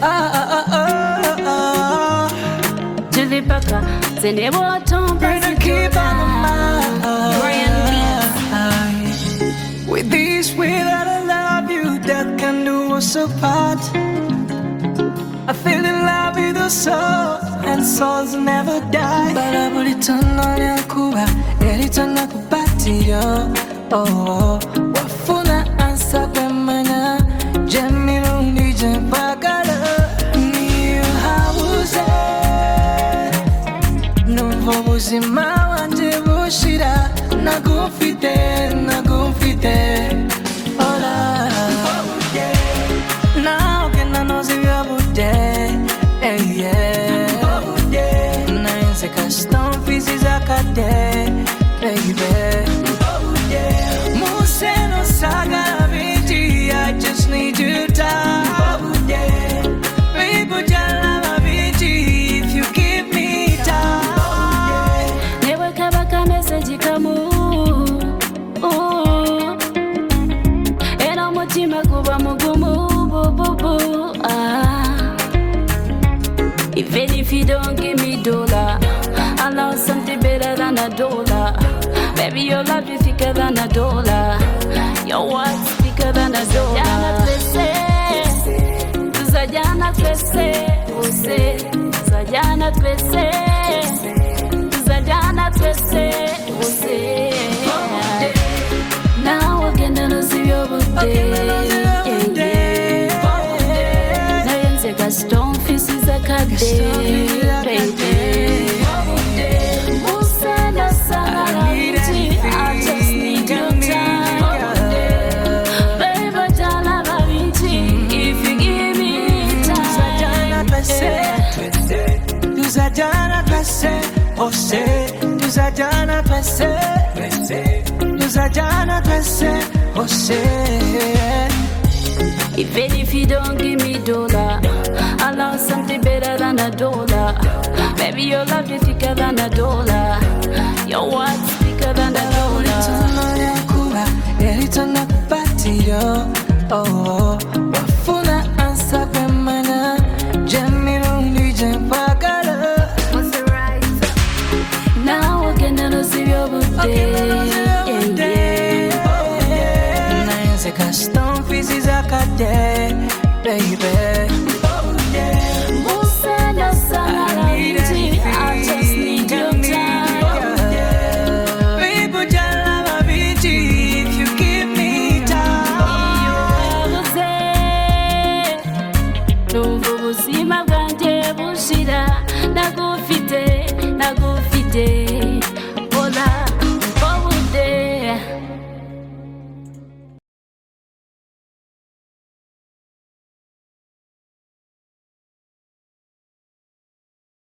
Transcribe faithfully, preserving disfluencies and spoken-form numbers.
Ah ah ah ah ah. Julie Baka, Zenebo Tom, Gonna keep on the mind. Brian With this, without I love you, that can do us apart. I feel in love with the soul, and souls never die. But I put it on on your kuba, it on a kupatio. Oh, wafuna ansa kwemana, Jenny Rundi Jempagala. New house, no vobuzima wanje bushira, nagufite, nagufite. Hola, now can I know see your day? Hey yeah, nine seconds, don't visit Zakate, baby. Museno saga, baby, I just need you time. Baby, jala, baby, if you give me time. Never kabaka message kamu. Oh, era mutima kuba mugumu, bu bu bu. Ah, even if you don't give me dollar, I love something better than a dollar. Baby, your love is thicker than a dollar. Your words thicker than a dollar. Tuzajana twese, ose. Tuzajana twese, tuzajana twese, ose. Now again, I know see your birthday. Now you take a stone, fist is a cat day, baby. I just need your time, baby. Jala baby, if you give me time. Tuzajana twese, ose. Tuzajana twese, tuzajana twese, ose. Even if you don't give me dollar, I love something better than a dollar. Baby, your love is thicker than a dollar. Your words thicker than a dollar. Oh, wafuna ansa kwemana, Jenny Rundi Jempagala. What's the right? Now again, I know see your birthday. Nine seconds, don't fizzy zakate, baby.